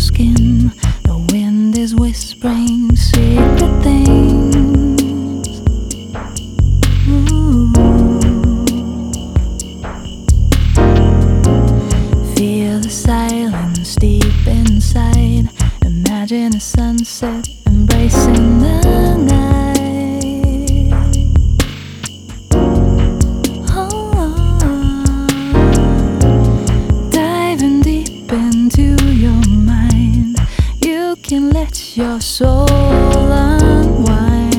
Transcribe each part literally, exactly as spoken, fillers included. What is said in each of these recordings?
skin. The wind is whispering secret things. Ooh. Feel the silence deep inside. Imagine a sunset embracing the night. Oh, diving deep into your mind, you can let your soul unwind.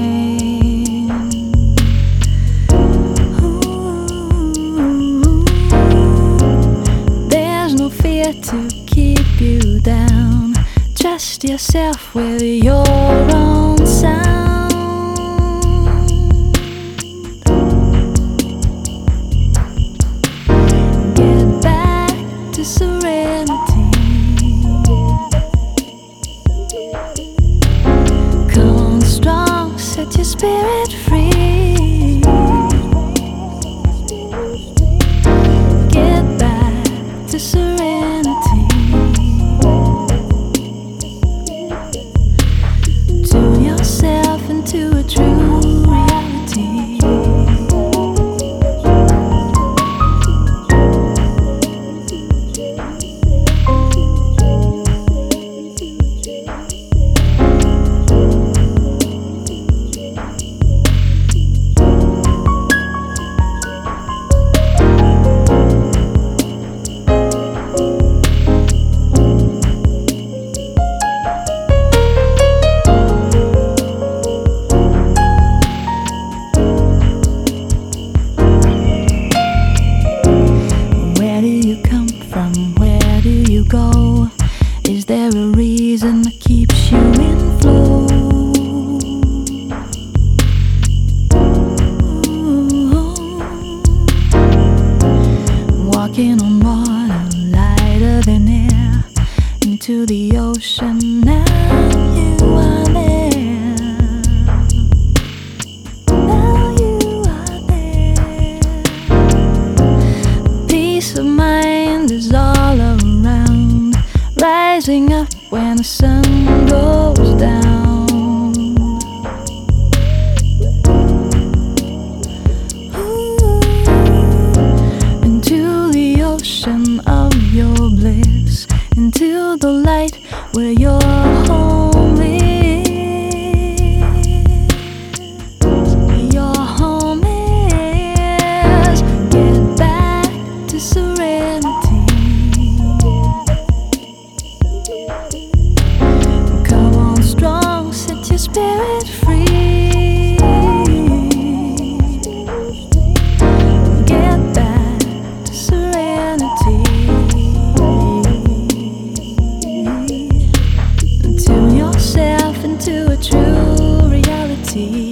Ooh, there's no fear to keep you down. Trust yourself with your own sound. Get back to serenity. Come on strong, set your spirit free. Get back to serenity. Tune yourself into a true reality. Where do you go? Is there a reason that keeps you in flow? Ooh. Walking on water, lighter than air, into the ocean, now you are there. Now you are there. Peace of mind is all around, rising up when the sun goes down. Ooh, into the ocean of your bliss, into the light where your home is. Your home is. Get back to serenity. Come on strong, set your spirit free. Get back to serenity. Tune yourself into a true reality.